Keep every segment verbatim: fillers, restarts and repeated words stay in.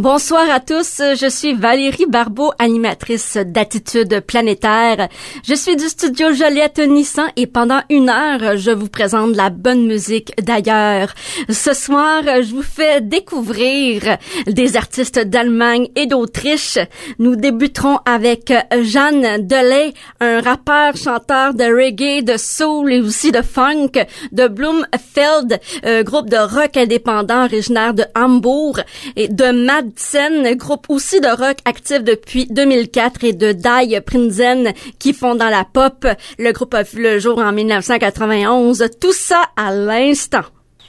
Bonsoir à tous, je suis Valérie Barbeau, animatrice d'Attitude Planétaire. Je suis du studio Joliette Nissan et pendant une heure, je vous présente la bonne musique d'ailleurs. Ce soir, je vous fais découvrir des artistes d'Allemagne et d'Autriche. Nous débuterons avec Jeanne Delay, un rappeur, chanteur de reggae, de soul et aussi de funk de Blumfeld, euh, groupe de rock indépendant originaire de Hambourg, et de Madsen, groupe aussi de rock actif depuis deux mille quatre, et de Die Prinzen qui font dans la pop. Le groupe a vu le jour en dix-neuf cent quatre-vingt-onze. Tout ça à l'instant.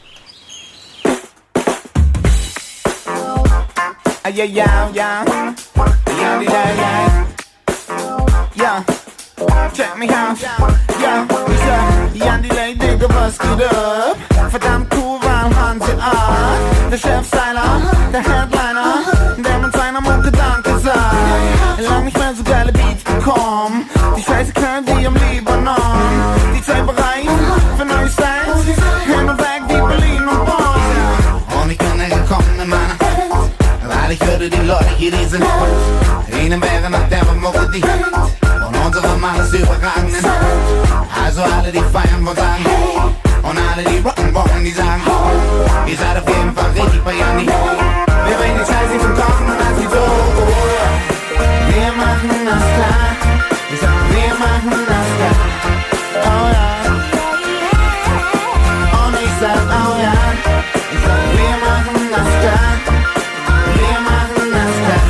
Yeah, yeah, yeah. Yeah, yeah, yeah. Yeah. Check me out. Yeah, ich sag, Jan Delay, Digga, was geht ab? Verdammt cool, weil Hansi Art. Der Chefstyler, der Headliner, der mit seiner Mucke Danke sagt. Lang nicht mehr so geile Beats bekommen. Die Scheiße knallt wie im Libanon. Die Zeit bereit für neue Styles. Hin und weg wie Berlin und Bonn. Und ich bin gekommen in meiner Welt, weil ich würde die Leute hier, die sind ihnen wäre nach der Mucke die und unsere Mann ist überragend. Also alle, die feiern wollen, sagen hey. Und alle, die rocken wollen, die sagen oh. Ihr seid auf jeden Fall richtig bei Janni. Wir bringen die Zeit nicht zum Kochen und dann sie so oh. Wir machen das klar. Ich sag, wir machen das klar. Oh ja. Und ich sag, oh ja. Ich sag, wir machen das klar. Wir machen das klar.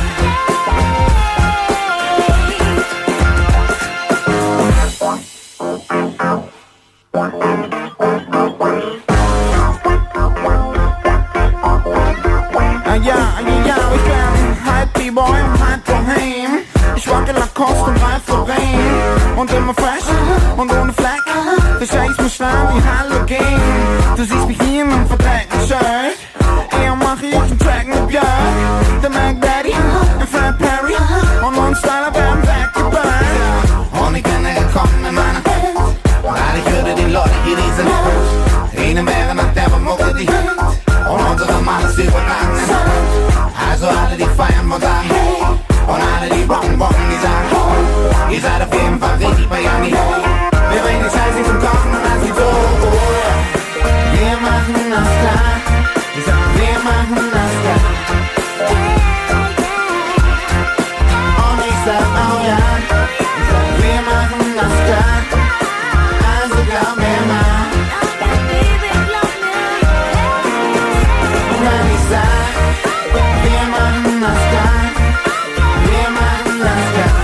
Boy, I'm hot daheim. Ich wacke Lacoste und Ralph Lauren. Und immer fresh und ohne Fleck. Verstehst mich stark wie Halogen. Du siehst mich hier in einem verdreckten Shirt. Eher mache ich einen Track mit Björk. Der Mac Daddy und Fred Perry. Und uns Styler werden weggeburnt. Und ich bin gekommen in meiner Welt, weil ich würde die Leute hier, die sind ihnen wäre nach der Mucke die und unsere Mann ist überragend. Also alle, die feiern wollen, sagen hey. Und alle, die rocken wollen, die sagen oh. Ihr seid auf jeden Fall richtig bei Janni. Wir bringen die Scheiße nicht zum Kochen und dann sieht so oh. Wir machen das klar. Ich sag, wir machen das klar. Und ich sag, oh ja. Ich sag, wir machen das klar. Also glaub mir mal. Und wenn ich sag, wir machen das klar, wir machen das klar.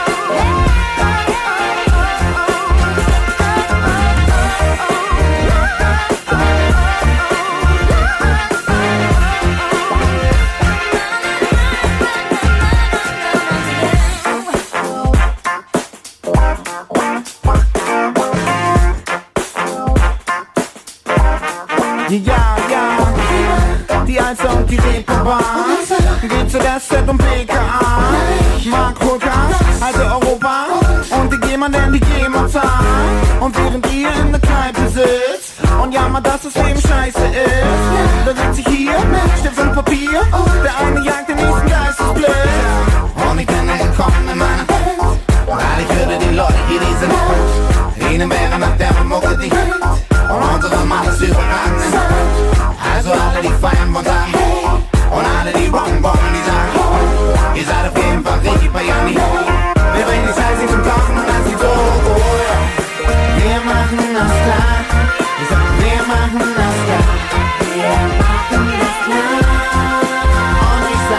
Ja, ja, die Alster und die Reeperbahn. Geht zu der Z und P K A. Mark Holker, also Europa. Und die GEMA, denn die GEMA zahlt. Und während ihr in der Kneipe sitzt und jammert, dass das Leben scheiße ist, da sitze ich hier, Stift und Papier. Der eine jagt den nächsten Geistesblitz. Und ich bin gekommen in meiner Welt, weil ich würde die Leute hier, die sind ihnen wäre nach der Mucke die und unsere Mann ist überragend. Also alle, die feiern wollen, sagen hey. Und alle, die rocken wollen, die sagen oh. Ihr seid auf jeden Fall richtig bei Janni. Wir bringen die Zeit nicht zum Kochen und dann sieht so oh. Wir machen das klar. Ich sag, wir machen das klar. Wir machen das klar. Und ich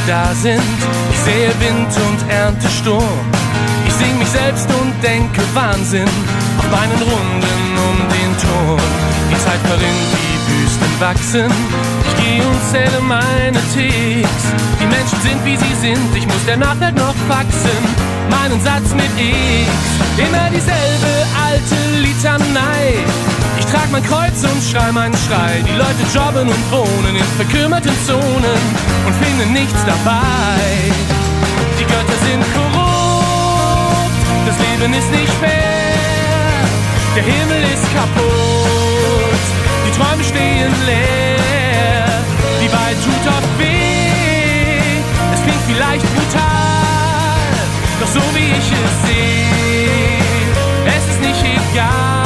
da sind. Ich sehe Wind und ernte Sturm. Ich sing mich selbst und denke Wahnsinn auf meinen Runden um den Turm. Die Zeit verrinnt, die Wüsten wachsen. Ich gehe und zähle meine Ticks. Die Menschen sind wie sie sind, ich muss der Nachwelt noch wachsen. Meinen Satz mit X, immer dieselbe alte Litanei. Ich trag mein Kreuz und schrei meinen Schrei. Die Leute jobben und wohnen in verkümmerten Zonen und finden nichts dabei. Die Götter sind korrupt, das Leben ist nicht fair. Der Himmel ist kaputt, die Träume stehen leer. Die Wahrheit tut oft weh, es klingt vielleicht brutal, doch so wie ich es sehe, es ist nicht egal.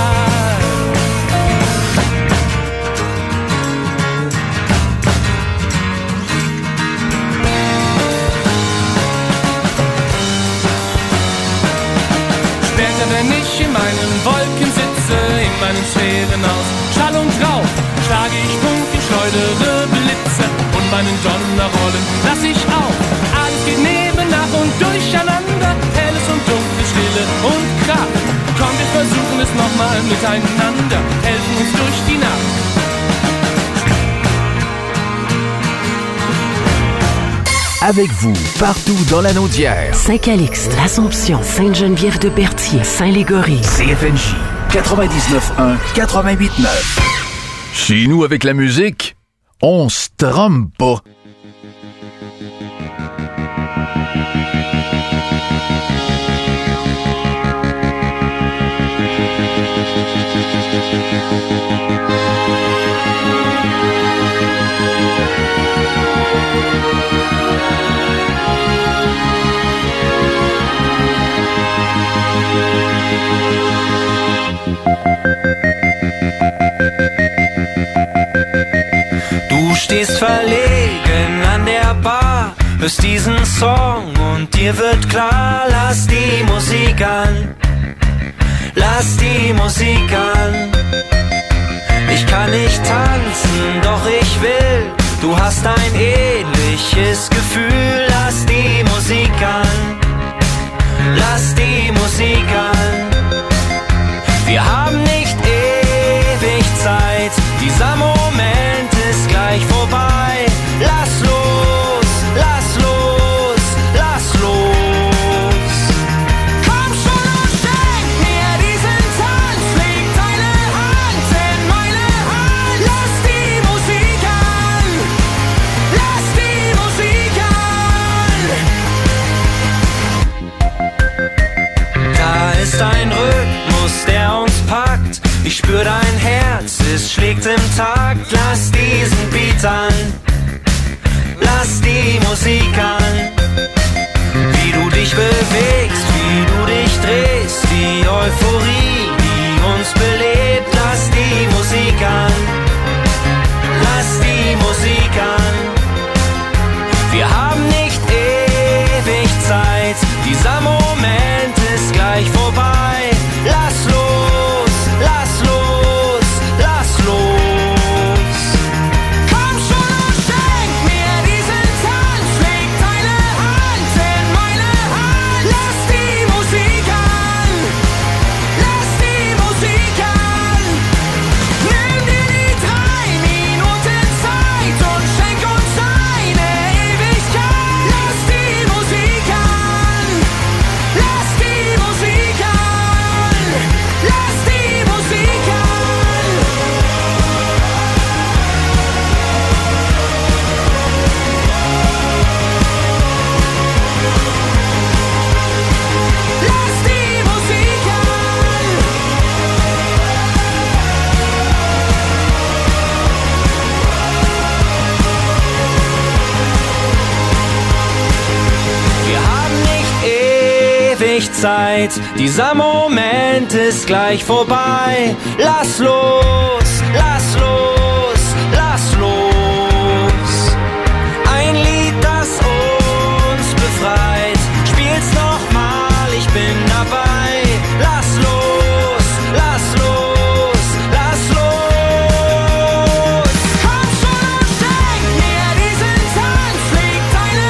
Wenn ich in meinen Wolken sitze, in meinen Sphären aus Schall und Rauch, schlage ich Funken, schleudere Blitze und meinen Donner rollen lass ich auf. Alles geht neben, nach und durcheinander, helles und dunkles, Stille und Kraft. Komm, wir versuchen es nochmal miteinander, helfen uns durch die Nacht. Avec vous, partout dans la Naudière. Saint-Calixte, l'Assomption, Sainte-Geneviève-de-Berthier, Saint-Légory. C F N J quatre-vingt-dix-neuf un, quatre-vingt-huit neuf. Chez nous, avec la musique, on se trompe pas. Du stehst verlegen an der Bar, hörst diesen Song und dir wird klar, lass die Musik an, lass die Musik an. Ich kann nicht tanzen, doch ich will, du hast ein ähnliches Gefühl, lass die Musik an, lass die Musik an. Wir haben nicht ewig Zeit, dieser Moment ist gleich vorbei. Lass los, lass los, lass los. Komm schon und schenk mir diesen Tanz, leg deine Hand in meine Hand. Lass die Musik an, lass die Musik an. Da ist ein Rhythmus, der uns packt. Ich spür dein Herz, es schlägt im Takt. Lass diesen Beat an, lass die Musik an. Wie du dich bewegst, wie du dich drehst, die Euphorie, die uns belebt. Lass die Musik an, lass die Musik an. Wir haben nicht ewig Zeit, dieser Moment ist gleich vorbei. Lass los, lass los, lass los. Komm schon und schenk mir diesen Tanz, leg deine Hand in meine Hand. Lass die Musik an, lass die Musik an. Nimm dir die drei Minuten Zeit und schenk uns eine Ewigkeit. Lass die Musik an, lass die Musik an, lass die Musik an. Lass die Musik an. Wir haben nicht ewig Zeit, dieser Moment ist gleich vorbei. Lass los, lass los, lass los. Ein Lied, das uns befreit. Spiel's nochmal, ich bin dabei. Lass los, lass los, lass los. Komm schon und schenk mir diesen Tanz, leg deine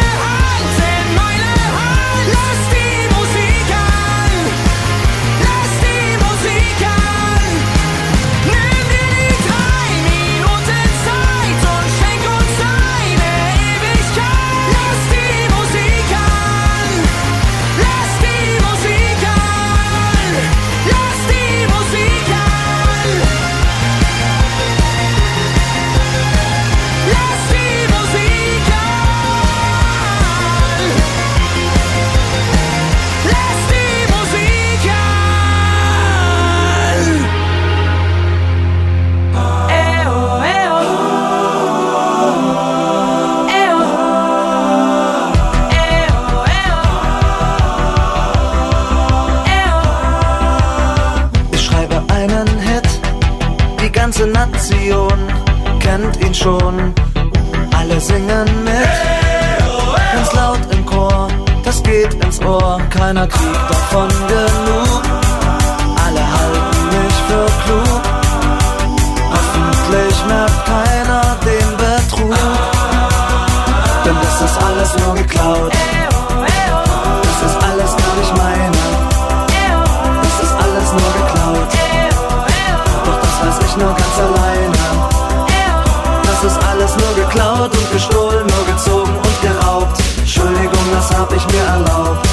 schon. Alle singen mit, ganz laut im Chor, das geht ins Ohr. Keiner kriegt davon genug, alle halten mich für klug. Hoffentlich merkt keiner den Betrug, denn das ist alles nur geklaut. Das ist alles gar nicht meine, das ist alles nur geklaut. Doch das weiß ich nur ganz alleine. Das ist alles nur geklaut und gestohlen, nur gezogen und geraubt. Entschuldigung, das hab ich mir erlaubt.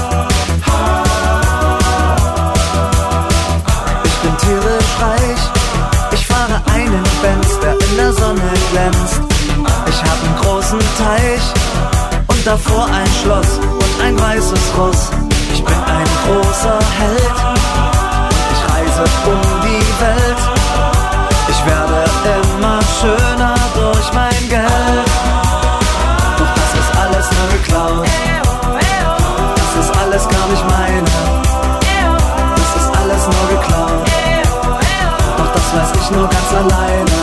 Ich bin tierisch reich, ich fahre einen Benz, der in der Sonne glänzt. Ich hab einen großen Teich und davor ein Schloss und ein weißes Ross. Ich bin ein großer Held, ich reise um die Welt. Ich werde immer schöner durch mein Geld. Doch das ist alles nur geklaut, das ist alles gar nicht meine, das ist alles nur geklaut. Doch das weiß ich nur ganz alleine.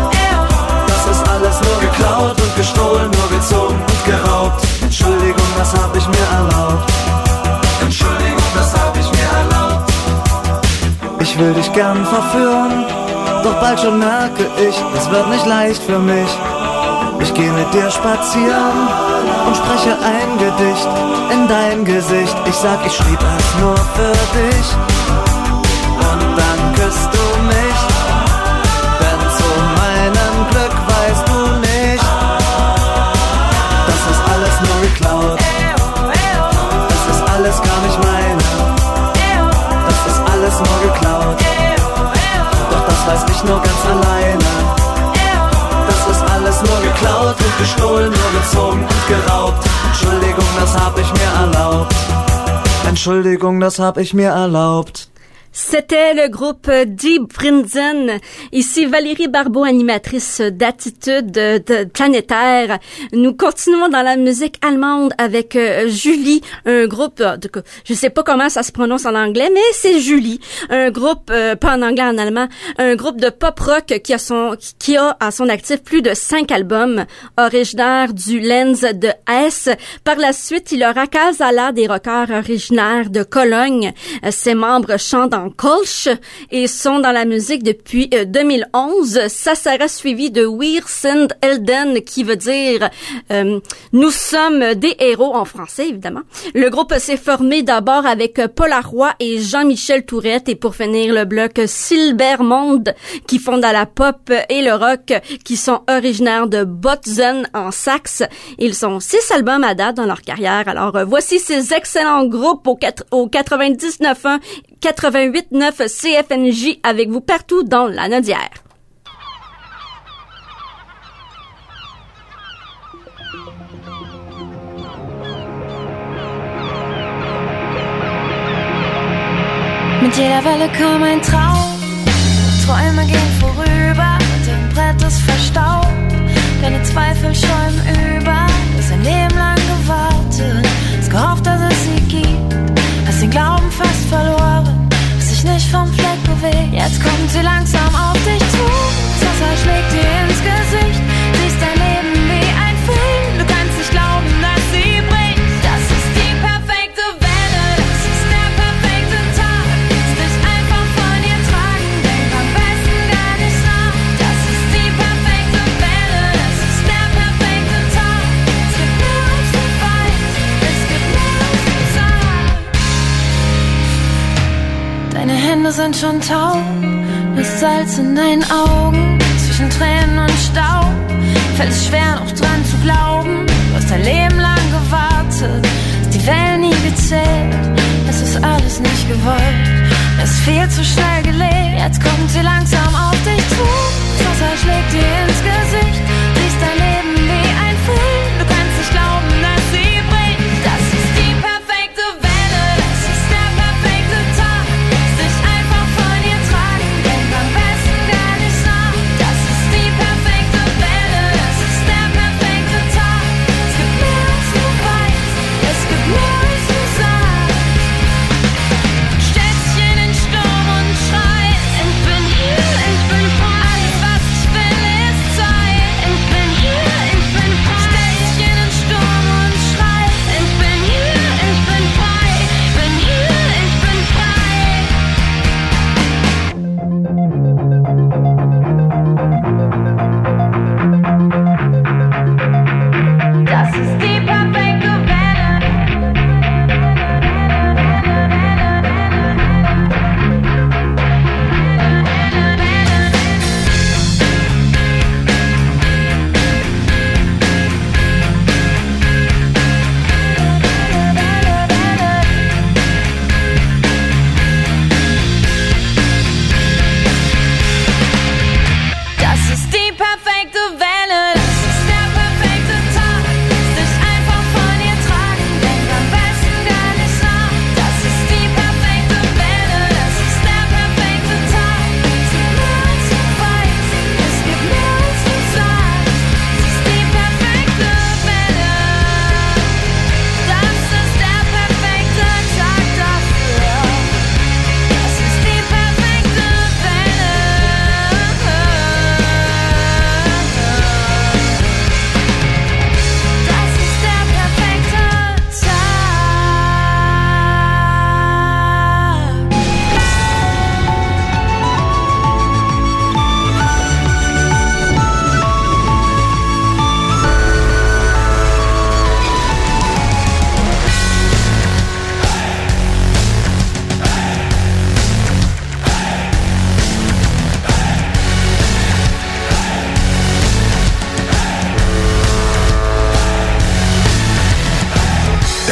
Das ist alles nur geklaut und gestohlen, nur gezogen und geraubt. Entschuldigung, das hab ich mir erlaubt. Entschuldigung, das hab ich mir erlaubt. Ich will dich gern verführen, doch bald schon merke ich, es wird nicht leicht für mich. Ich geh mit dir spazieren und spreche ein Gedicht in dein Gesicht. Ich sag, ich schrieb es nur für dich und dann küsst du mich, denn zu meinem Glück weißt du nicht, das ist alles nur geklaut, das ist alles gar nicht meine, das ist alles nur geklaut. Doch das weiß ich nur ganz alleine. Das ist alles nur geklaut und gestohlen, nur gezogen und geraubt. Entschuldigung, das hab ich mir erlaubt. Entschuldigung, das hab ich mir erlaubt. C'était le groupe Deep Prinzen. Ici Valérie Barbeau, animatrice d'Attitude de, de Planétaire. Nous continuons dans la musique allemande avec euh, Julie, un groupe, euh, de, je sais pas comment ça se prononce en anglais, mais c'est Julie, un groupe, euh, pas en anglais, en allemand, un groupe de pop rock qui a son, qui a à son actif plus de cinq albums, originaire du Lens de Hesse. Par la suite, il aura Casala des rockers originaires de Cologne. Euh, ses membres chantent en Kolsch et sont dans la musique depuis euh, deux mille onze. Ça sera suivi de Wir sind Helden, qui veut dire euh, nous sommes des héros en français, évidemment. Le groupe s'est formé d'abord avec Paul Arroy et Jean-Michel Tourette, et pour finir le bloc Silbermond, qui fonde à la pop et le rock, qui sont originaires de Botzen en Saxe. Ils sont six albums à date dans leur carrière. Alors euh, voici ces excellents groupes au, quatre, au quatre-vingt-dix-neuf un quatre-vingt-huit neuf C F N J avec vous partout dans la Nodière. Mit jeder Welle kam ein Traum, Träume gehen vorüber, dein Brett ist verstaubt, deine Zweifel schäumen über, du hast ein Leben lang gewartet, hast gehofft, dass es sie gibt, hast den Glauben fast verloren, hast dich nicht vom Fleck bewegt, jetzt kommt sie langsam auf dich zu, das Wasser schlägt dir ins Gesicht, siehst dein Leben wie ein Film, du kannst nicht glauben, dass sie bricht, das ist die perfekte Welle, das ist der perfekte Tag, lass dich einfach von ihr tragen, denk am besten gar nicht nach, das ist die perfekte Welle, das ist der perfekte Tag, es gibt mehr als du weißt, es gibt mehr als du sagst. Deine Hände sind schon taub, du hast Salz in deinen Augen, zwischen Tränen und Staub, fällt es schwer noch dran zu glauben, du hast dein Leben lang gewartet, hast die Wellen nie gezählt, es ist alles nicht gewollt, es ist viel zu schnell gelebt, jetzt kommt sie langsam auf dich zu, das Wasser schlägt dir ins Gesicht, siehst dein Leben wie ein Film, du kannst nicht glauben, dass sie bricht, das ist die perfekte Welle, das ist der perfekte Tag, lass dich einfach von ihr tragen, denk am besten gar nicht nach, das ist die perfekte Welle, das ist der perfekte Tag, es gibt mehr als du weißt, es gibt mehr als du sagst. Stellst dich in den Sturm und schreist, ich bin hier, ich bin frei, alles was ich will ist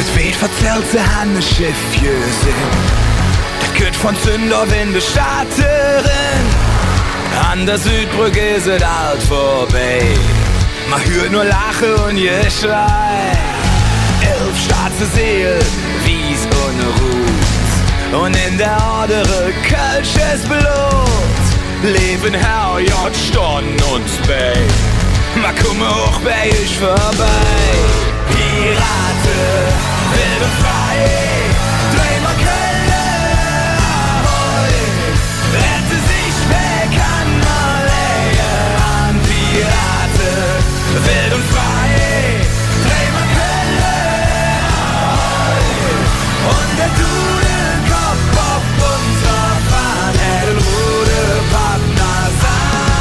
Es weht verzerrt sie Hanne Schiffjösen. Das geht von Zünderwinde Starterin. An der Südbrücke ist es alt vorbei. Man hört nur Lache und Geschrei. Elf schwarze Seelen, Wies und Ruth. Und in der Ordere kölsches Blut. Leben Herr, J, Storn und Spey. Ma komme hoch bei euch vorbei. Pirate, wild und frei. Dreh mal Kölle, ahoi. Rette sich weg an Malaya. An Pirate, wild und frei. Dreh mal Kölle, ahoi. Und der Dudelkopf auf unserer Fahne. Er den Ruderpartner sah.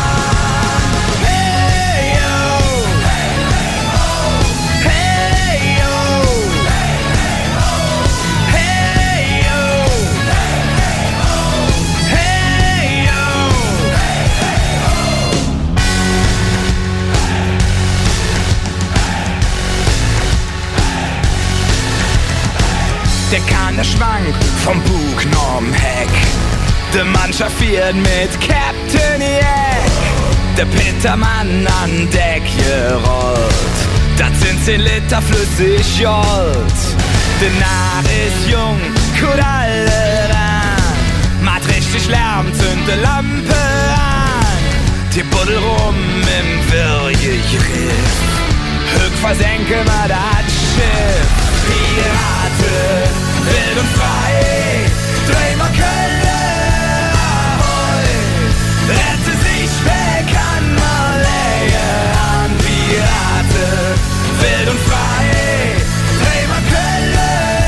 Der Kahn, der schwank vom Bug norm Heck. Der Mannschaft fährt mit Captain Jack. Der Petermann an Deck gerollt. Das sind zehn Liter flüssig Jolt. Der Narr ist jung, gut alle ran. Macht richtig Lärm, zündet Lampe an. Die Buddel rum im Wirrjegriff. Höck versenke mal das Schiff. Pirate, wild und frei, dreh mal Kölle, ahoi. Rette sich weg an Malaya, an Pirate, wild und frei, dreh mal Kölle,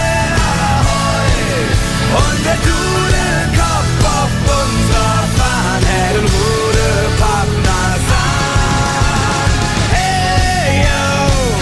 ahoi. Und der Dudelkopf auf unserer Fahne, hält den Ruderpartner sein. Hey, yo.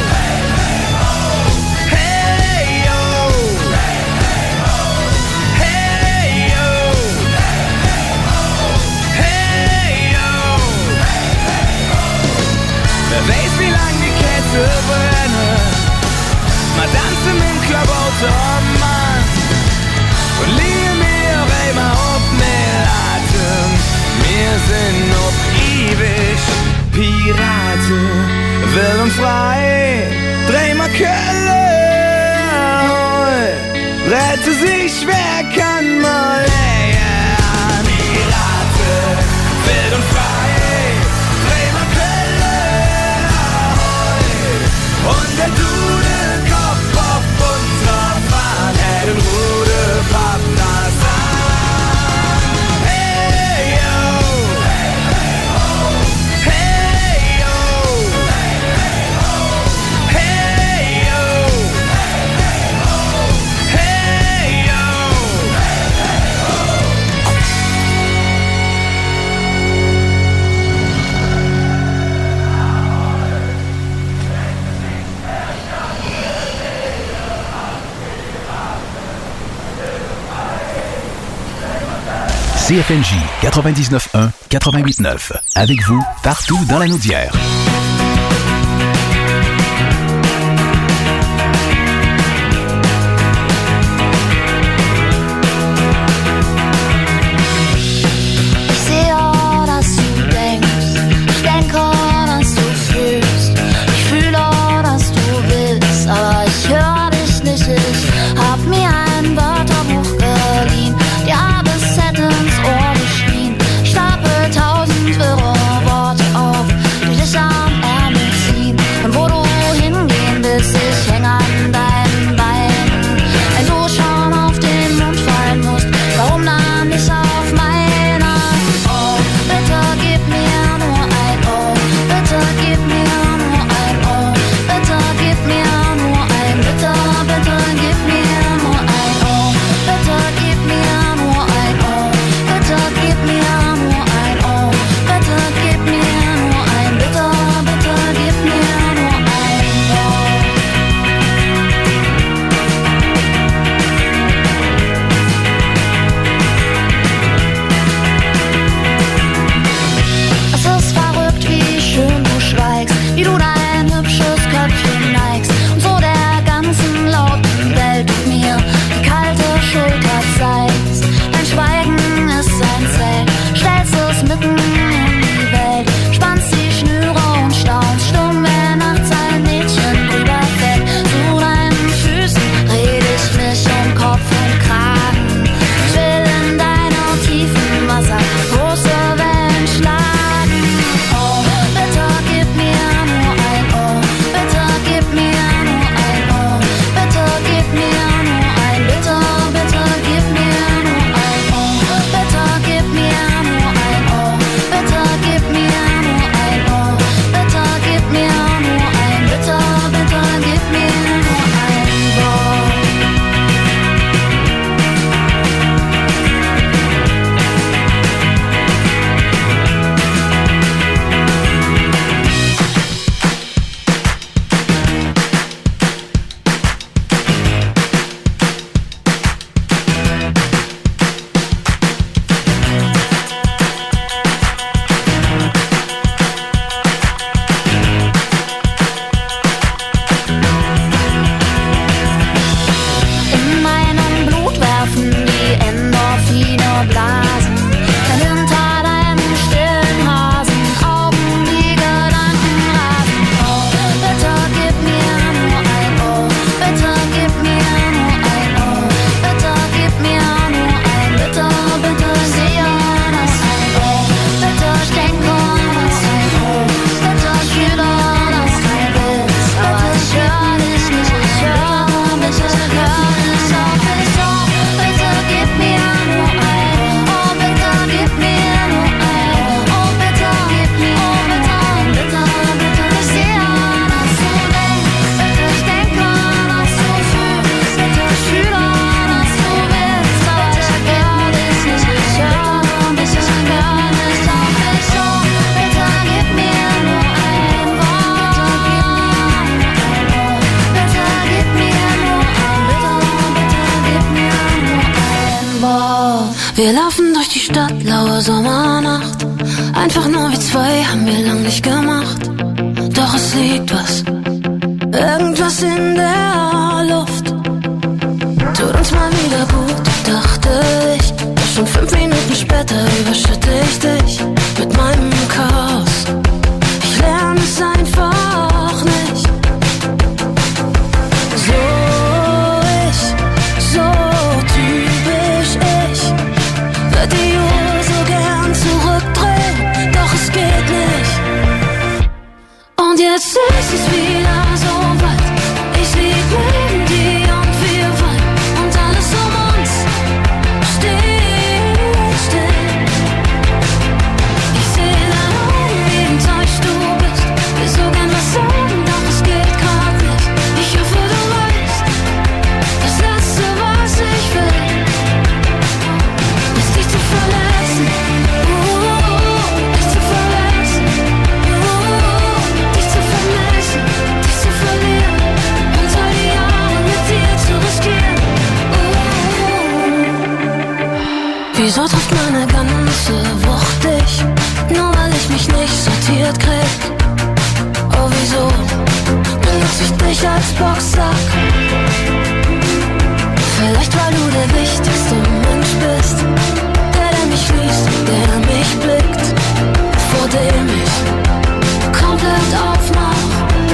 Ma tanzen im Klabautermann und liegen mir auch immer auf mehr Atem. Wir sind noch ewig Pirate, wild und frei. Dreh mal Kölle, ahoi. Rette sich weg an Malaya. Pirate, wild und frei. Dreh mal Kölle, ahoi. Und der Dudelkopf auf unserer Fahne, hält den Ruderpartner sein. Hey, yo. Hey, yo. Hey, yo. Hey, yo. C F N J quatre-vingt-dix-neuf un, quatre-vingt-huit neuf. Avec vous, partout dans la Naudière. Ich sehe, dass du denkst. Ich denke, dass du fühlst. Ich fühle, dass du willst. Aber ich höre dich nicht. Ich hab mir ein Wörterbuch geliehen. Die A bis Z ins Ohr geschrien. Ich stapel tausend wirre Worte auf, die dich am Wir laufen durch die Stadt, laue Sommernacht. Einfach nur wie zwei, haben wir lang nicht gemacht. Doch es liegt was, irgendwas in der Luft. Tut uns mal wieder gut, dachte ich. Doch schon fünf Minuten später überschütte ich dich mit meinem Chaos. Ich lerne es einfach nicht. So ich, so typisch ich. Würde die Uhr so gern zurückdrehen, doch es geht nicht. Und jetzt ist es wieder so weit. Ich lieg neben dir und wir weinen. Und alles um uns steht still. Ich seh deine Augen, wie enttäuscht du bist. Will so gern was sagen, doch es geht grad nicht. Ich hoffe, du weißt, das Letzte, was ich will, ist dich zu verletzen. Uh, dich zu verletzen. Uh, dich zu vermissen, dich zu verlieren und all die Jahre mit dir zu riskieren. Uh. Wieso trifft meine ganze Wucht dich? Nur weil ich mich nicht sortiert krieg. Oh, wieso benutze ich dich als Boxsack? Vielleicht weil du der wichtigste Mensch bist, der, der mich liest und der mich blickt, vor dem ich komplett aufmach.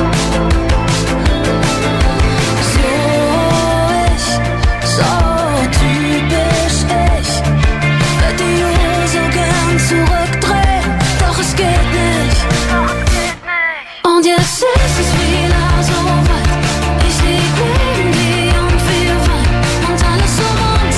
So ich, so typisch ich. Würd die Uhr so gern zurückdrehen, doch es geht nicht. Und jetzt ist es wieder so weit. Ich lieg neben dir und wir weinen. Und alles um uns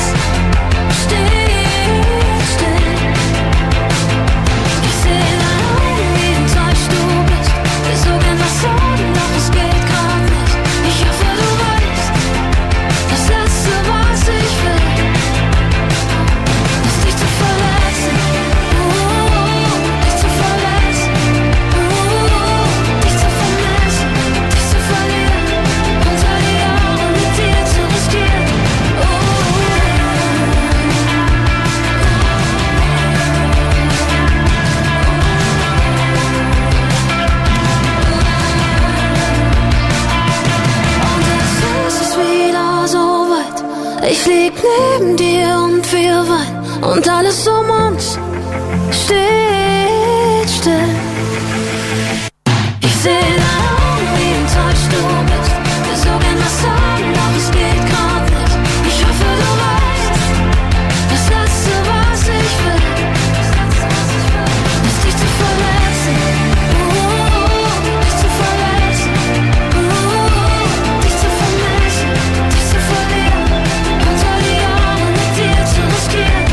steht still. Ich seh deine Augen, wie enttäuscht du bist. Will so gern was sagen, doch es geht grad nicht. Ich hoffe, du weißt, das Letzte, was ich will, ist dich zu verletzen. Uh, dich zu verletzen. Uh, dich zu vermissen, dich zu verlieren und all die Jahre mit dir zu riskieren. Uh. Und jetzt ist es wieder so weit. Ich lieg neben dir und wir weinen. Und alles um uns steht still. Ich seh deine Augen, wie enttäuscht du bist. Will so gern was sagen, doch es geht grad nicht. Ich hoffe, du weißt, das Letzte, was ich will, ist dich zu verletzen. Uh, dich zu verletzen. Uh, dich zu vermissen, dich zu verlieren und all die Jahre mit dir zu riskieren.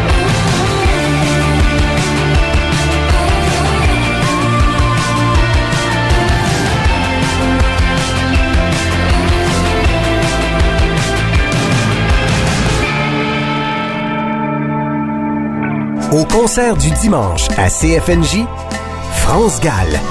Au concert du dimanche à C F N J, France Gall.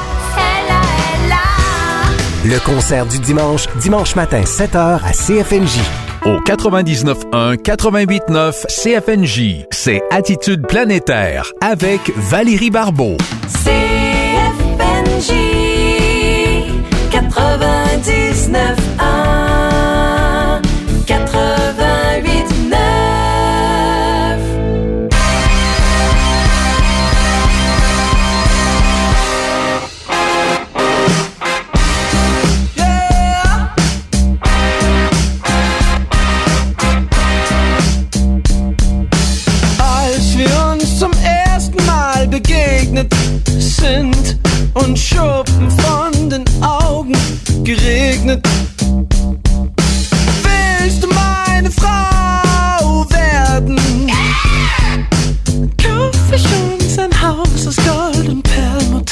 Le concert du dimanche, dimanche matin sept heures à C F N J. Au quatre-vingt-dix-neuf un, quatre-vingt-huit neuf C F N J, c'est Attitude planétaire avec Valérie Barbeau. C F N J quatre-vingt-dix-neuf un, quatre-vingt-huit neuf. Begegnet sind und Schuppen von den Augen geregnet. Willst du meine Frau werden? Kauf ich uns ein Haus aus Gold und Perlmutt.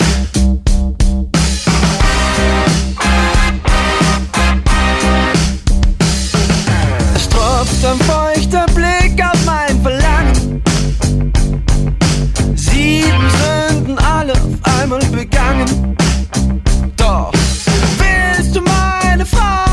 Es tropft ein feuchter Blick auf mein Verlangen. Sieben Sünden, alle auf einmal begangen. Doch willst du meine Frau?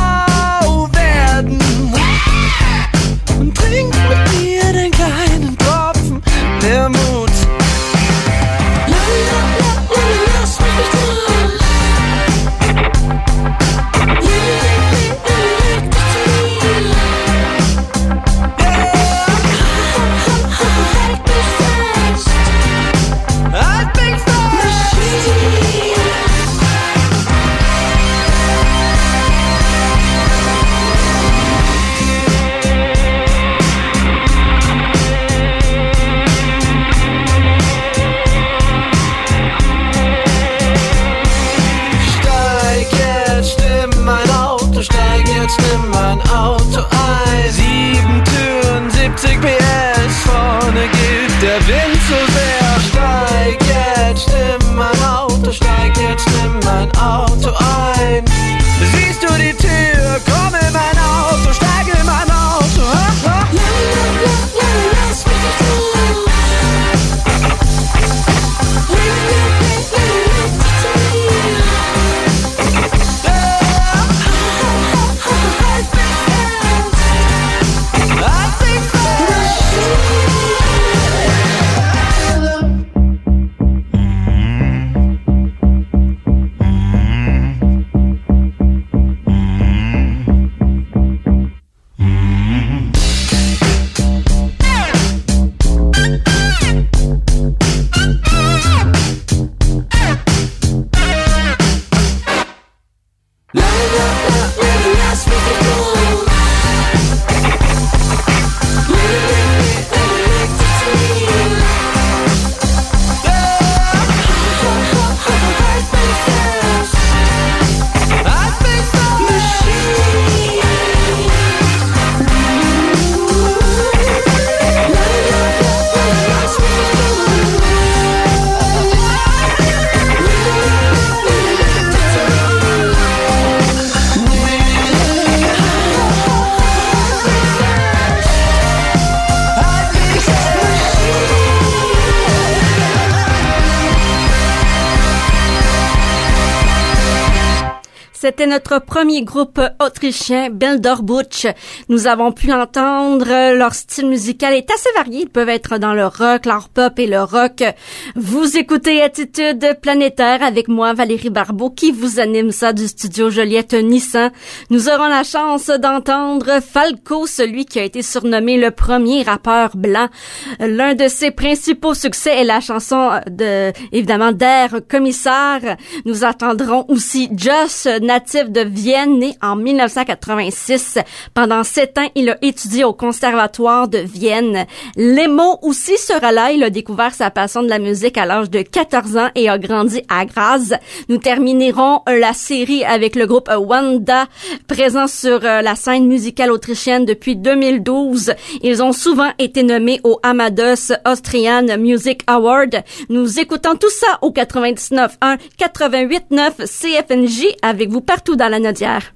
C'était notre premier groupe autrichien, Bilderbutch. Nous avons pu l'entendre. Leur style musical est assez varié. Ils peuvent être dans le rock, l'art pop et le rock. Vous écoutez Attitude Planétaire avec moi, Valérie Barbeau, qui vous anime ça du studio Joliette Nissan. Nous aurons la chance d'entendre Falco, celui qui a été surnommé le premier rappeur blanc. L'un de ses principaux succès est la chanson de, évidemment, d'Air Commissaire. Nous attendrons aussi Joss, natif de Vienne, né en mille neuf cent quatre-vingt-six. Pendant sept ans, il a étudié au Conservatoire de Vienne. Lemo aussi sera là. Il a découvert sa passion de la musique à l'âge de quatorze ans et a grandi à Graz. Nous terminerons la série avec le groupe Wanda, présent sur la scène musicale autrichienne depuis deux mille douze. Ils ont souvent été nommés au Amadeus Austrian Music Award. Nous écoutons tout ça au quatre-vingt-dix-neuf un, quatre-vingt-huit neuf C F N J avec vous partout dans la Nodière.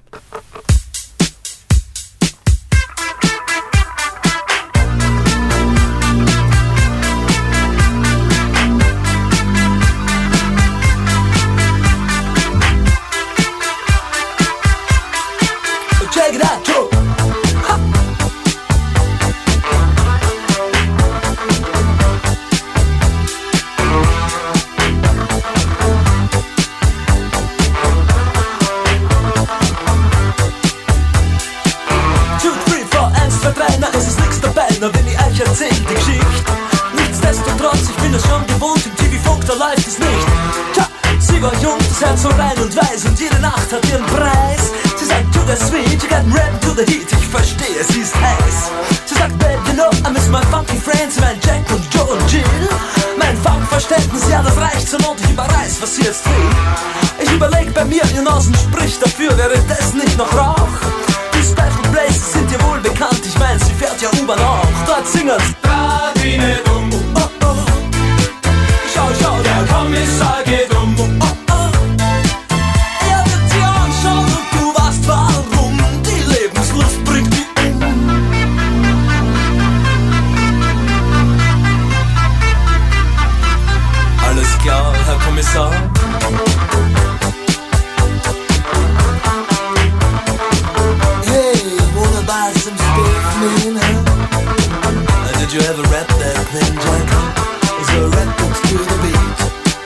Check it out, Joe. Wenn ich euch erzähl die Geschichte. Nichtsdestotrotz, ich bin es schon gewohnt, im T V-Funk, da läuft es nicht. Tja, sie war jung, das Herz so rein und weiß und jede Nacht hat ihren Preis. Sie sagt, to the sweet, you got rap to the heat, ich verstehe, sie ist heiß. Sie sagt, babe, you know, I miss my funky friends, mein Jack und Joe und Jill. Mein Funkverständnis, ja, das reicht zur Not, ich überreiß, was sie jetzt will. Ich überleg bei mir, ihr Nasen spricht dafür, wäre das nicht noch Rauch? Die Special Places sind dir wohl bekannt, ich mein, sie fährt ja U-Bahn auch. Dort singen's Radine dumm, oh oh. Schau, schau, der Kommissar geht um, oh oh. Er wird dir anschauen und du weißt warum. Die Lebenslust bringt die um. Alles klar, Herr Kommissar. Did you ever rap that plain Jack? So rap books to the beat.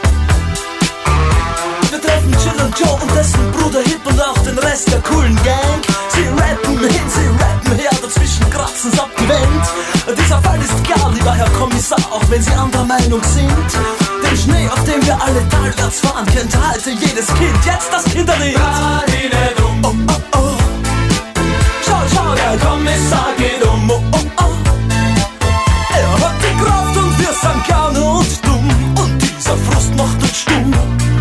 Wir treffen Jill und Joe und dessen Bruder Hip und auch den Rest der coolen Gang. Sie rappen hin, sie rappen her, dazwischen kratzen's abgewendet. Dieser Fall ist klar, lieber Herr Kommissar, auch wenn Sie anderer Meinung sind. Den Schnee, auf dem wir alle talwärts fahren, kennt heute jedes Kind. Jetzt das Kinderlied. Oh, oh, oh. Schau, schau, der Kommissar geht um, oh, oh, oh. Er hat die Kraft und wir sind gerne und dumm. Und dieser Frust macht uns stumm.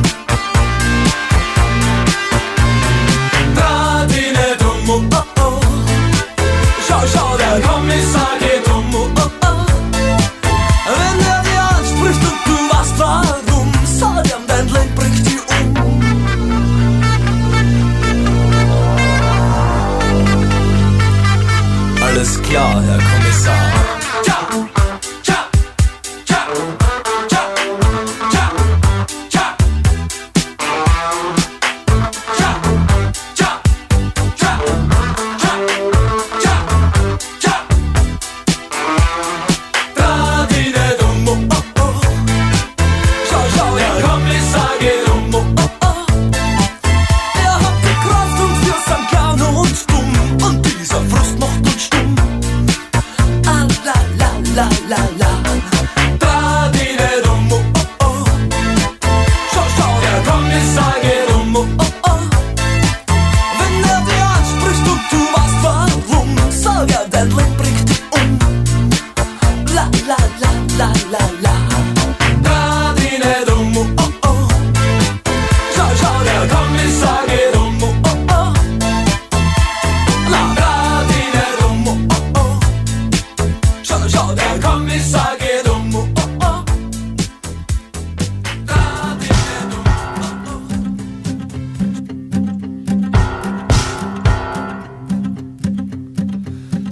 Draht ihn nicht um, oh, oh, oh. Schau, schau, der Kommissar geht um, oh, oh, oh. Wenn er dir anspricht und du weißt warum, sag ihm, dein Leben bringt dich um.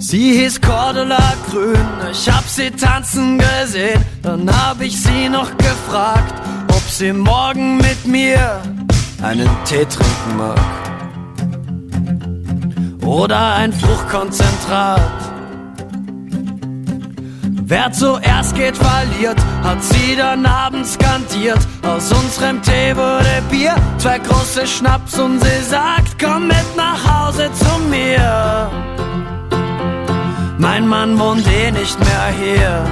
Sie hieß Cordula Grün, ich hab sie tanzen gesehen. Dann hab ich sie noch gefragt, ob sie morgen mit mir einen Tee trinken mag. Oder ein Fruchtkonzentrat. Wer zuerst geht, verliert, hat sie dann abends skandiert. Aus unserem Tee wurde Bier, zwei große Schnaps und sie sagt, komm mit nach Hause zu mir. Mein Mann wohnt eh nicht mehr hier.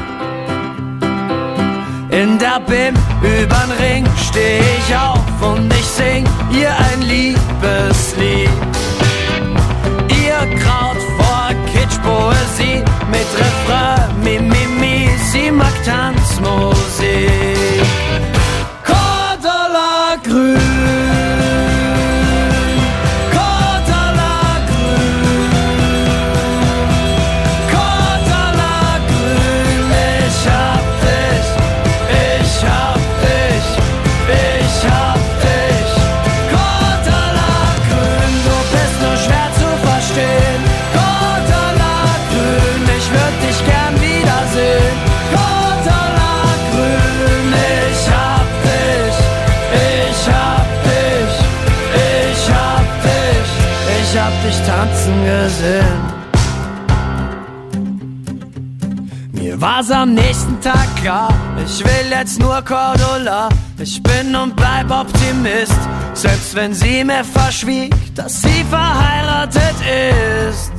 In der B I M übern Ring steh ich auf und ich sing ihr ein Liebeslied. Ihr Kraut vor Kitschpoesie mit Refrain, mi, mi, mi, sie mag Tanzmusik. Cordula Grün. Tanzen gesehen. Mir war's am nächsten Tag klar, ich will jetzt nur Cordula. Ich bin und bleib Optimist, selbst wenn sie mir verschwieg, dass sie verheiratet ist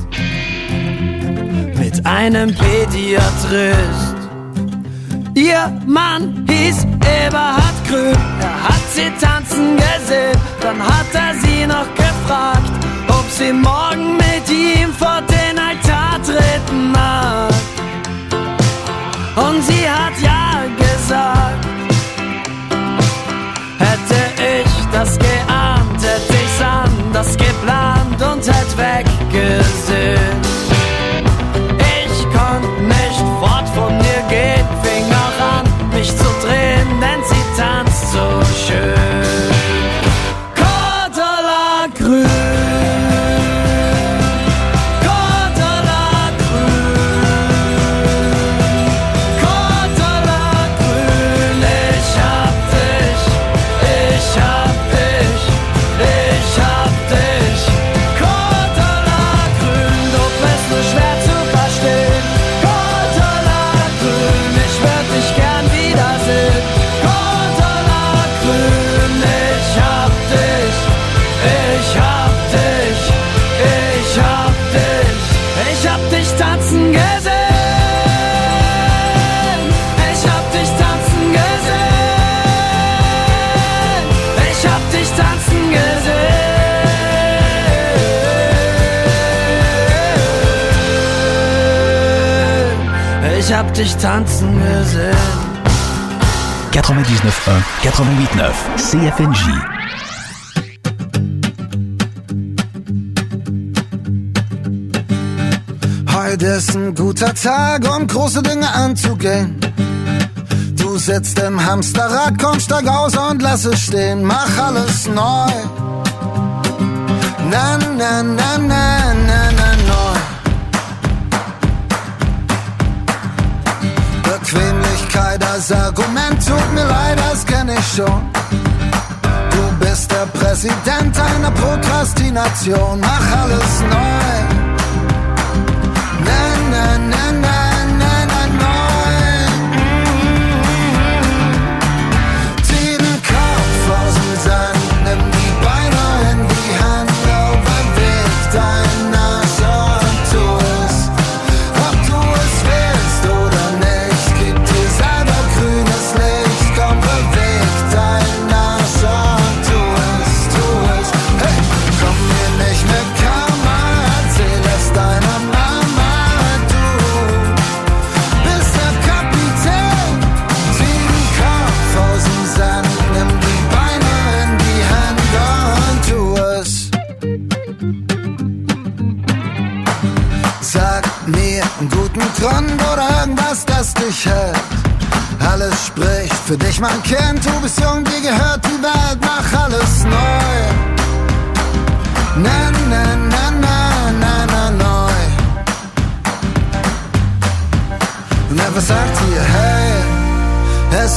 mit einem Pädiatrist. Ihr Mann hieß Eberhard Grün, er hat sie tanzen gesehen, dann hat er sie noch gefragt, ob sie morgen mit ihm vor den Altar treten mag. Und sie hat ja gesagt. Hätte ich das geahnt, hätte ich's anders geplant und hätte weggesehen. Ich konnte nicht fort von ihr gehen, fing auch an, mich zu drehen, denn sie tanzt so schön. Cordula Grün. Ich hab dich tanzen gesehen. quatre-vingt-dix-neuf un, quatre-vingt-huit neuf, C F N J. Heute ist ein guter Tag, um große Dinge anzugehen. Du sitzt im Hamsterrad, komm, steig aus und lass es stehen. Mach alles neu. Na, na, na, na, na, na, neu. Bequemlichkeit als Argument, tut mir leid, das kenn ich schon. Du bist der Präsident einer Prokrastination, mach alles neu. Na, na, na, na, na, na, neu. Zieh den Kopf aus dem Sand, nimm die Beine in die Hand, oh, beweg dein Arsch und tu es. Ob du es willst oder nicht, gib dir selber grünes Licht, komm, beweg dein Arsch und tu es, tu es. Hey, komm mir nicht mit Karma, erzähl es deiner Mama, du bist der Kapitän. Zieh den Kopf aus dem Sand, nimm die Beine in die Hand und tu es. Sag mir einen guten Grund oder irgendwas, das dich hält. Alles spricht für dich, mein Kind, du bist jung, dir gehört die Welt, mach alles neu. Na, na, na, na, na, na, neu.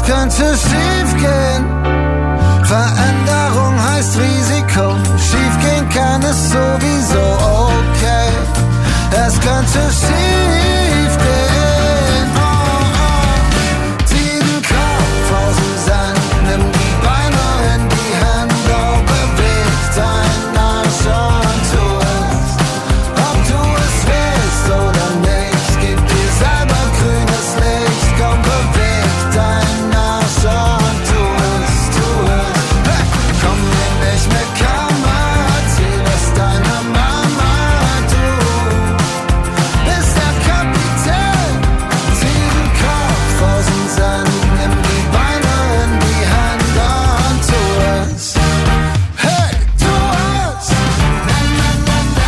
es könnte schief gehen. Veränderung heißt Risiko. Schief gehen kann es sowieso, okay. Es könnte schief gehen. Oh, oh. Zieh den Kopf aus dem Sand, nimm die Beine in die Hände, beweg dein Arsch und tu es. Ob du es willst oder nicht, gib dir selber grünes Licht. Komm, beweg dein Arsch und tu es, tu es. Hey, komm mir nicht mit Kammer, erzähl es deiner Mama, du bist der Kapitän. Zieh den Kopf aus dem Sand, nimm die Beine in die Hände und tu es. Hey, tu es. Na, na, na, na,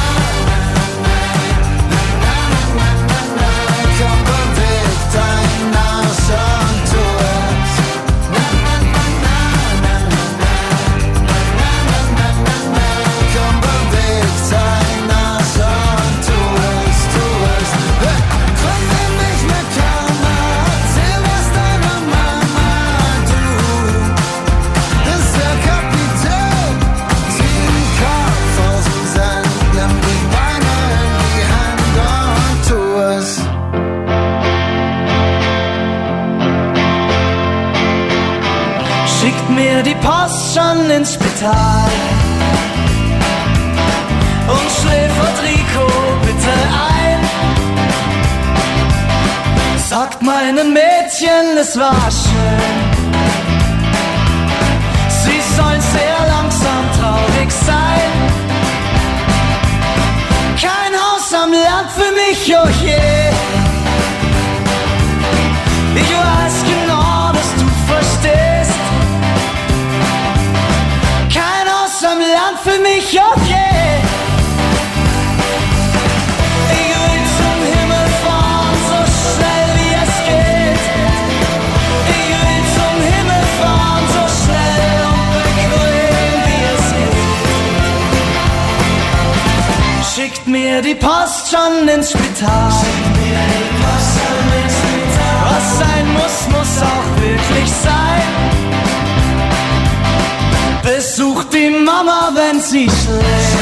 na, na, na, na, na, na. Komm, beweg dein Arsch und tu es. Na, na, na, na, na, na, na, na, na, na, na. Komm, beweg dein Arsch und tu es, tu es. Hey, komm mir nicht mit Karma, erzähl es deiner Mama, du bist der Kapitän. Zieh den Kopf aus dem Sand, nimm die Beine in die Hände und tu es. Schickt mir die Post schon ins Spital und schläfert Rico bitte ein. Sagt meinen Mädchen, es war schön. Sie sollen sehr langsam traurig sein. Kein Haus am Land für mich, oh je. Ich weiß genau, dass du verstehst. Kein Haus am Land für mich, oh je. Ich will zum Himmel fahren, so schnell wie es geht. Ich will zum Himmel fahren, so schnell und bequem wie es geht. Schickt mir die Post schon ins Spital. Was sein muss, muss auch wirklich sein. Besucht die Mama, wenn sie schläft.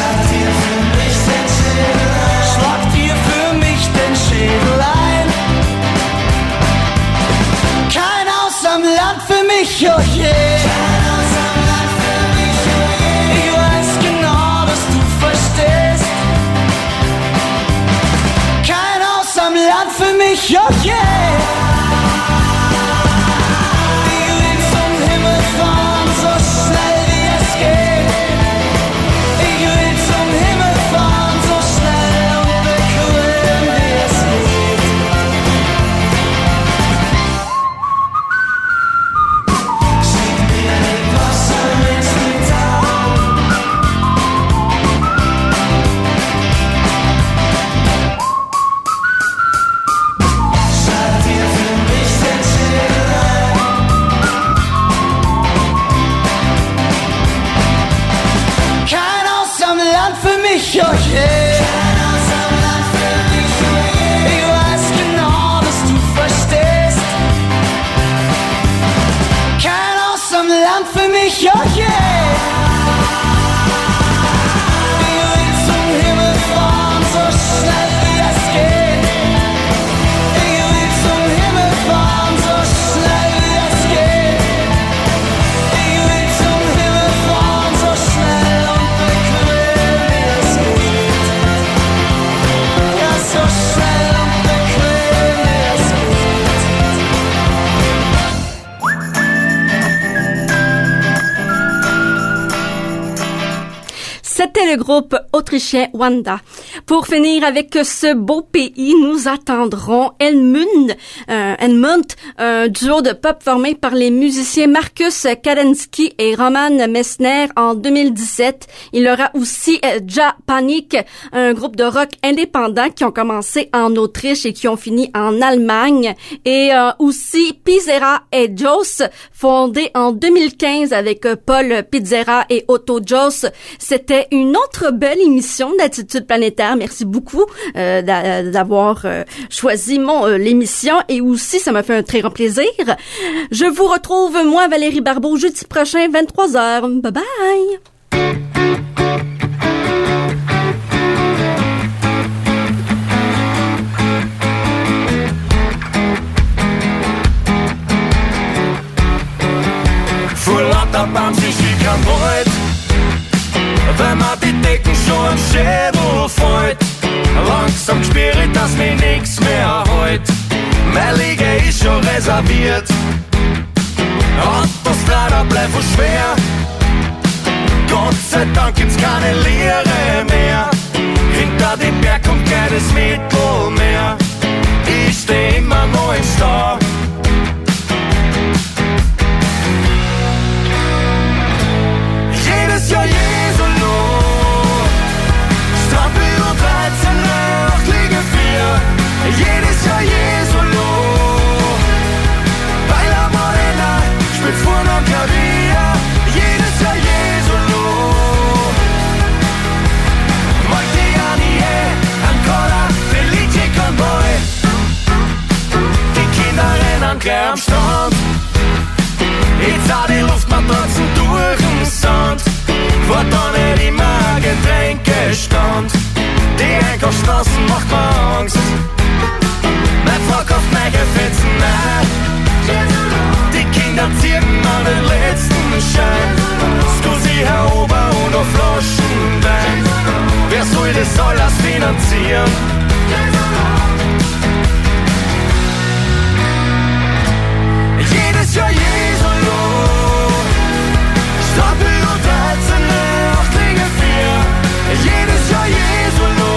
Schlagt ihr für mich den Schädel ein. Kein Haus am Land für mich, oh je. Ich weiß genau, dass du verstehst. Kein Haus am Land für mich, oh je. Ich will zum Himmel fahren, so schnell wie es geht. Ich will zum Himmel fahren, so schnell und bequem wie es geht. Schick mir die Post ins Spital. Schalt dir für mich den Schädel ein. Kein Haus am Land für mich, oh je. Kein Haus am Land für mich, oh je. Ich weiß genau, dass du verstehst. Kein Haus am Land für mich, oh je. Ich will zum Himmel fahren, so schnell wie es geht. Ich will zum Himmel fahren, so schnell wie es geht. Ich will zum Himmel fahren, so schnell und bequem wie es geht. Ja, so schnell und bequem wie es geht. C'était le groupe autrichien Wanda. Pour finir avec ce beau pays, nous attendrons Edmund, euh, Edmund, un duo de pop formé par les musiciens Marcus Kadensky et Roman Messner en deux mille dix-sept. Il y aura aussi euh, Ja Panic, un groupe de rock indépendant qui ont commencé en Autriche et qui ont fini en Allemagne. Et euh, aussi Pizzera et Joss, fondé en deux mille quinze avec euh, Paul Pizzera et Otto Joss. C'était une autre belle émission d'Attitude planétaire. Merci beaucoup euh, d'a- d'avoir euh, choisi mon euh, l'émission et aussi ça m'a fait un très grand plaisir. Je vous retrouve moi Valérie Barbeau jeudi prochain vingt-trois heures. Bye bye. Vor lauter Bams, ich wie kein Wald. Wenn man die Decken schon am Schädel fällt, langsam spür ich, dass mir nix mehr hält. Mein Liege ist schon reserviert. Autostrada bleibt wohl schwer. Gott sei Dank gibt's keine Leere mehr. Hinter dem Berg kommt keines Mittelmeer. Ich steh immer noch im Stau. Jedes Jahr Jesolo, Strampel und dreizehn, acht liege vier. Jedes Jahr Jesolo, bei La Morena, spitz vorn am Klavier. Jedes Jahr Jesolo, Monte Anie, ancora felice con voi. Die Kinder rennen gleich am Strand. Jetzt auch die Luftmatratzen durch den Sand. Vor da nicht immer Getränkestand. Die Einkaufsstraßen macht mir Angst. Mein Frau kauft neue Fetzen ein. Die Kinder ziehen an den letzten Schein. Scusi, Herr Ober und auf Flaschen Wein. Wer soll das alles finanzieren? Jedes Jahr Jesolo, Strampel und dreizehn, acht liege vier. Jedes Jahr Jesolo,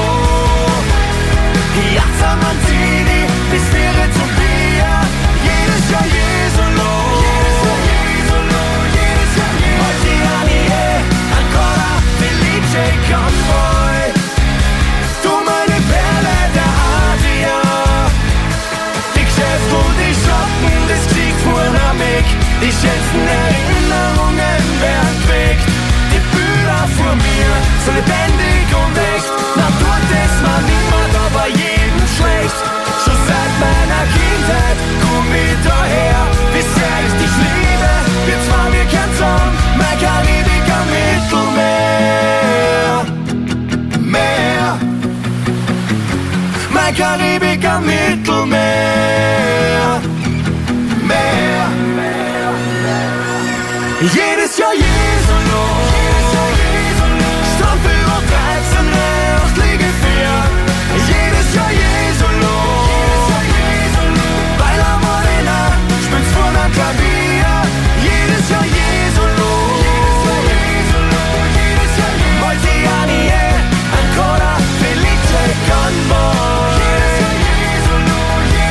Piazza Manzini, bis wäre zum Bier. Jedes Jahr Jesolo, jedes Jahr Jesolo, jedes Jahr Jesolo. Monte Anie, ancora felice con voi. Du meine Perle der Adria. Die Geschäfte und die Shoppen, das Gesicht vorn am Weg. Die schönsten Erinnerungen werden weg. Die Bilder vor mir, so lebendig und echt. Na tut es mir niemand, aber jedem schlecht. Schon seit meiner Kindheit komm ich daher. Wie sehr ich dich liebe, wird zwar mir kein Song. Mein Karibik am Mittelmeer. Meer. Mein Karibik am Mittelmeer. Meer. Jedes Jahr Jesolo, Strampel und dreizehn, acht liege vier. Jedes Jahr Jesolo, bei La Morena, spitz vorn am Klavier. Jedes Jahr Jesolo, Monte Anie, ancora felice con voi.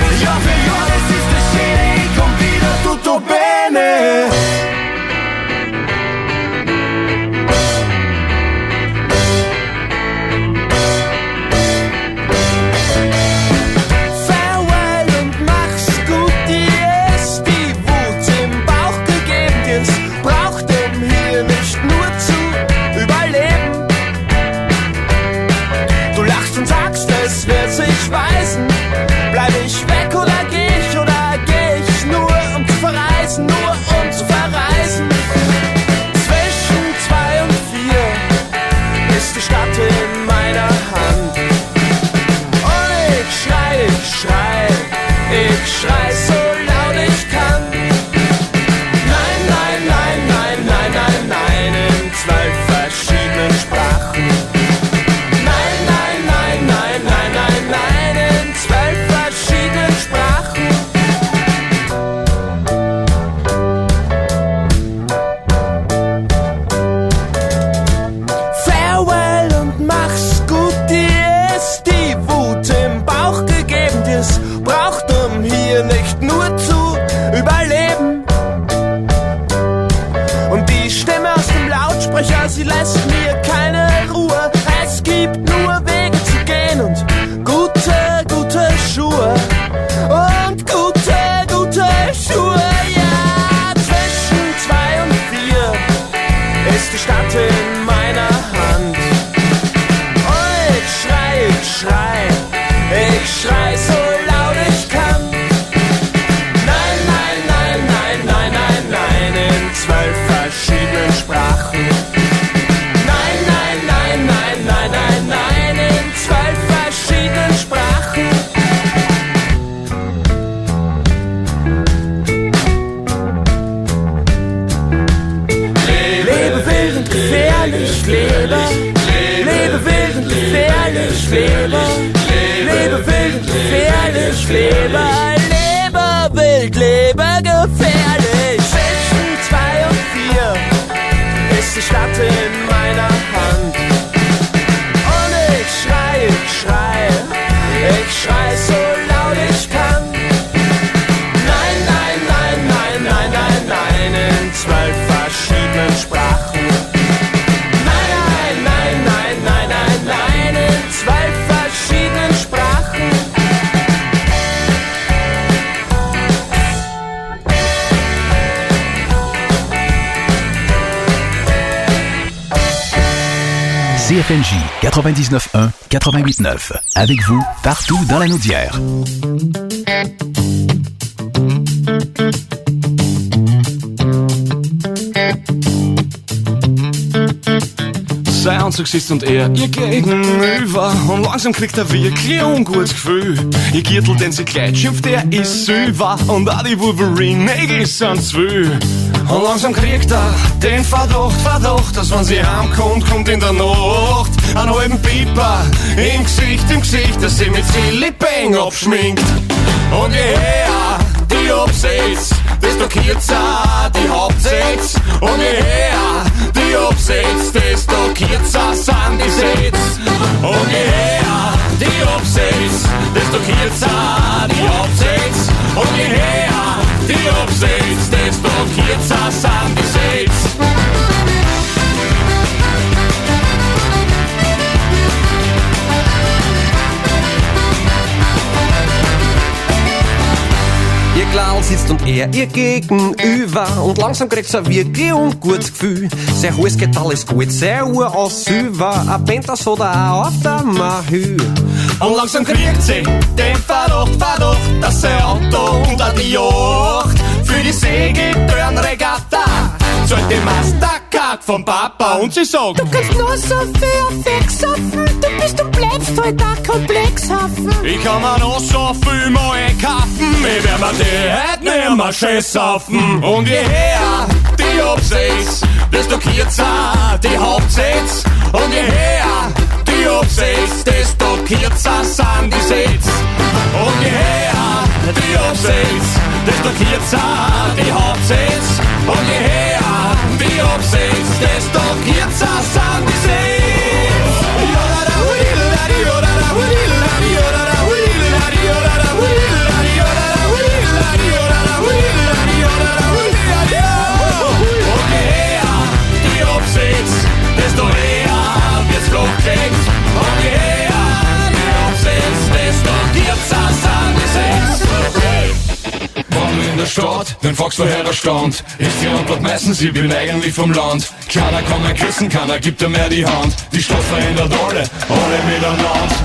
gefährlich, lebe, lebe wild, gefährlich, lebe, lebe wild, lebe gefährlich. Zwischen zwei und vier ist die Stadt in meiner Hand. Und ich schrei, ich schrei, ich schrei so laut ich kann. Nein, nein, nein, nein, nein, nein, nein, in zwölf verschiedenen Sprachen. Nein, nein, nein, nein, nein, nein, nein, in zwölf verschiedenen Sprachen. C F N J quatre-vingt-dix-neuf un, quatre-vingt-huit neuf. Avec vous, partout dans la Naudière. Sein Anzug sitzt und er ihr gegenüber und langsam kriegt er wirklich ein ungutes Gefühl. Ihr Gürtel, den sie gleich schimpft, der ist Silber und auch die Wolverine-Nägel sind zwö. Und langsam kriegt er den Verdacht, Verdacht, dass wenn sie heimkommt, kommt in der Nacht einen halben Pieper im Gesicht, im Gesicht, dass sie mit Silly Bang abschminkt. Und je höher die absetzt, desto kürzer die Hauptsätze. Und je höher die absetzt, desto kürzer sind die Sätze. Und je höher die absetzt, desto kürzer die Hauptsätze. Und je höher die absetzt, desto kürzer sind die Sätze. Ihr Glas sitzt und er ihr gegenüber und langsam kriegt sie wirklich ein ungutes Gefühl. Sein Hals geht alles gut, sein Uhr aus über, ein Pentas oder auch auf der Mahü. Und langsam kriegt sie den Verdacht, Verdacht, dass sein Auto unter die Yacht für die Segeltörnregatta zahlt die Mastercard vom Papa und sie sagt: Du kannst nur so viel wegsaffen, du bist und bleibst halt ein Komplexhafen. Ich kann mir noch so viel mal kaufen, ich werd mir die heute nimmer schön saufen. Und je höher die Absätze, desto kürzer die Hauptsätze. Und je höher die Absätze, desto kürzer sind die Sätze. Und je höher die Absätze, desto kürzer die Hauptsätze. Und je höher die Absätze, desto kürzer sind die Sätze. Desto eher wird's flachgelegt. Und je höher die absetzt, desto kürzer sind die Sätze. Wenn du in der Stadt den fragst, woher er stand, ist die Antwort meistens, ich bin eigentlich vom Land. Keiner kann mehr küssen, keiner gibt dir mehr die Hand. Die Stadt verändert alle, alle miteinander.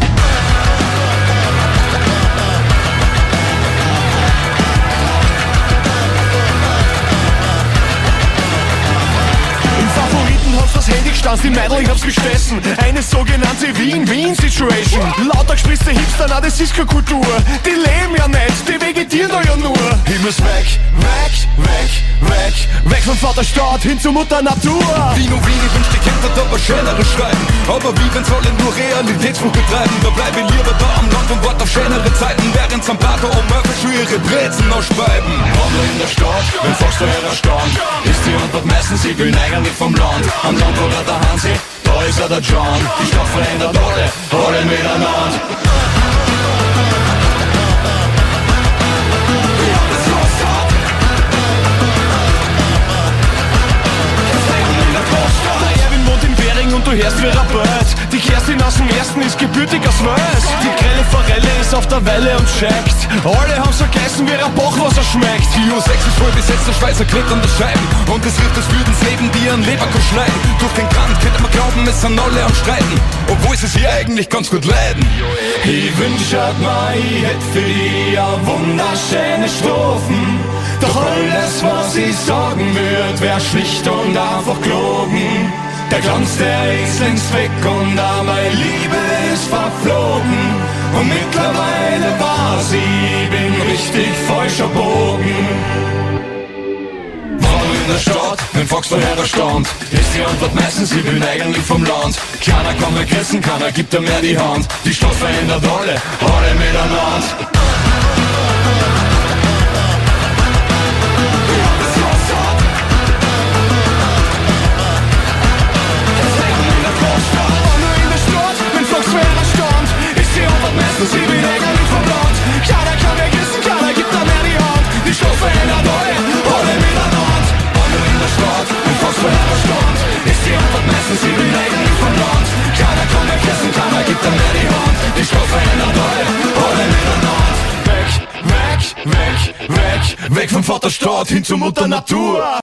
Das Handy stand die Meidl, ich hab's gestessen. Eine sogenannte Wien-Wien-Situation. Lauter gespritze Hipster, na das ist keine Kultur. Die leben ja nicht, die vegetieren da ja nur. Ich muss weg, weg, weg, weg. Weg von Vaterstadt hin zur Mutter Natur. Wien und Wien, ich wünsch die Kinder da was Schöneres schreiben. Aber wie wenn's alle nur Realitätsflucht betreiben, da bleib ich lieber da am Land und wart auf schönere Zeiten. Während San Pato und Murphy für ihre Brezen noch speiben. Wenn du in der Stadt, wenn fragst du woher stand, ist die Antwort meistens, ich bin eigentlich vom Land. Am Land oder der Hansi, da ist er der John. Die Stadt verändert alle, alle miteinander. Und du hörst wie Rapport. Die Kerstin aus dem Ersten ist gebürtig aus Wels. Die grelle Forelle ist auf der Welle und scheckt. Alle haben's vergessen, wie ein Bachwasser schmeckt. Die U sechs ist voll besetzt, der Schweizer klebt an der Scheibe. Und es riecht, als würden's Leben, die ihren Leberkuss schneiden. Durch den Kant könnte man glauben, es sind alle am Streiten. Obwohl sie sich eigentlich ganz gut leiden. Ich wünsch mir, ich hätt für die a wunderschöne Strophen. Doch alles, was ich sagen würd, wär schlicht und einfach gelogen. Der Glanz, der ist längst weg und auch meine Liebe ist verflogen. Und mittlerweile war sie, ich bin richtig falscher Bogen. Wenn du in in der Stadt, wenn fragst woher er stand, ist die Antwort meistens, ich bin eigentlich vom Land. Keiner kann mehr küssen, keiner gibt dir mehr die Hand. Die Stadt verändert alle, alle miteinander. Meistens ich bin eigentlich vom Land. Keiner kann mehr küssen, keiner gibt da mehr die Hand. Die Stadt verändert alle, alle miteinander. Wenn du in der Stadt und fragst woher er stand, ist die Antwort meistens ich bin eigentlich vom Land. Keiner kann mehr küssen, keiner gibt da mehr die Hand. Die Stadt verändert alle, alle miteinander. Weg, weg, weg, weg, weg vom Vaterstaat hin zur Mutter Natur.